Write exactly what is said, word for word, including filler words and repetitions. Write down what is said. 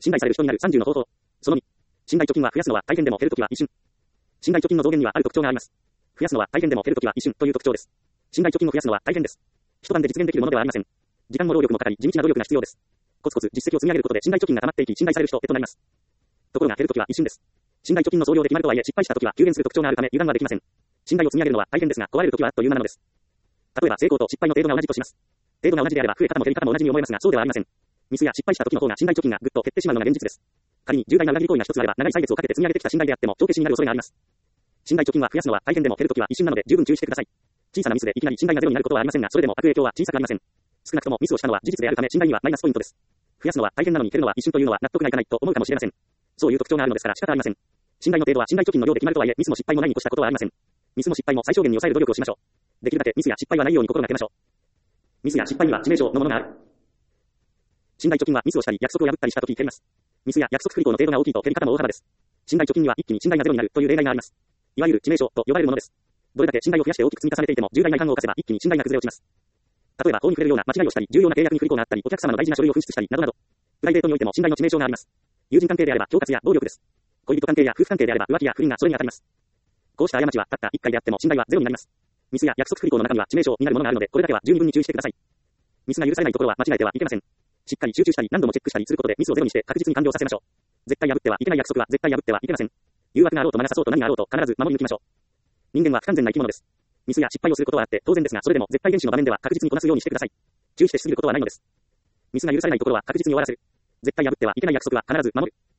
信頼される人になるさんじゅうの方法。そのに。信頼貯金は増やすのは大変でも減るときは一瞬。信頼貯金の増減にはある特徴があります。増やすのは大変でも減るときは一瞬という特徴です。信頼貯金を増やすのは大変です。一晩で実現できるものではありません。時間も労力もかかり、地道な努力が必要です。コツコツ実績を積み上げることで信頼貯金が溜まっていき、信頼される人へとなります。ところが減るときは一瞬です。信頼貯金の増量で決まるとはいえ、失敗したときは急減する特徴があるため油断はできません。信頼を積み上げるのは大変ですが、壊れるときはあっという間なのです。例えば成功と失敗の程度が同じとします。程度が同じであれば増え方も減り方も同じに思えますが、そうではありません。ミスや失敗した時の方が信頼貯金がぐっと減ってしまうのが現実です。仮に重大な裏切り行為が一つあれば、長い歳月をかけて積み上げてきた信頼であっても帳消しになる恐れがあります。信頼貯金は増やすのは大変でも減るときは一瞬なので十分注意してください。小さなミスでいきなり信頼がゼロになることはありませんが、それでも悪影響は小さくありません。少なくともミスをしたのは事実であるため信頼にはマイナスポイントです。増やすのは大変なのに減るのは一瞬というのは納得がいかないと思うかもしれません。そういう特徴があるのですから仕方ありません。信頼の程度は信頼貯金の量で決まるとはいえ、ミスも失敗もないに越したことはありません。ミスも失敗も最小限に抑える努力をしましょう。できるだけミスや失敗はないように心がけましょう。ミスや失敗には致命傷のものがある。信頼貯金はミスをしたり約束を破ったりしたとき減ります。ミスや約束不履行の程度が大きいと減り方も大幅です。信頼貯金には一気に信頼がゼロになるという例外があります。いわゆる致命傷と呼ばれるものです。どれだけ信頼を増やして大きく積み重ねていても重大な違反を犯せば一気に信頼が崩れ落ちます。例えば法に触れるような間違いをしたり、重要な契約に不履行があったり、お客様の大事な書類を紛失したりなどなど、プライベートにおいても信頼の致命傷があります。友人関係であれば恐喝や暴力です。恋人関係や夫婦関係であれば浮気や不倫がそれに当たります。こうした過ちはたった一回であっても信頼はゼロになります。ミスや約束不履行の中には致命傷になるものがあるので、これだけは十二分に注意してください。ミスが許されないところは間違えてはいけません。しっかり集中したり何度もチェックしたりすることでミスをゼロにして確実に完了させましょう。絶対破ってはいけない約束は絶対破ってはいけません。誘惑があろうと魔が差そうと何があろうと必ず守り抜きましょう。人間は不完全な生き物です。ミスや失敗をすることはあって当然ですが、それでも絶対厳守の場面では確実にこなすようにしてください。注意してしすぎることはないのです。ミスが許されないところは確実に終わらせる。絶対破ってはいけない約束は必ず守る。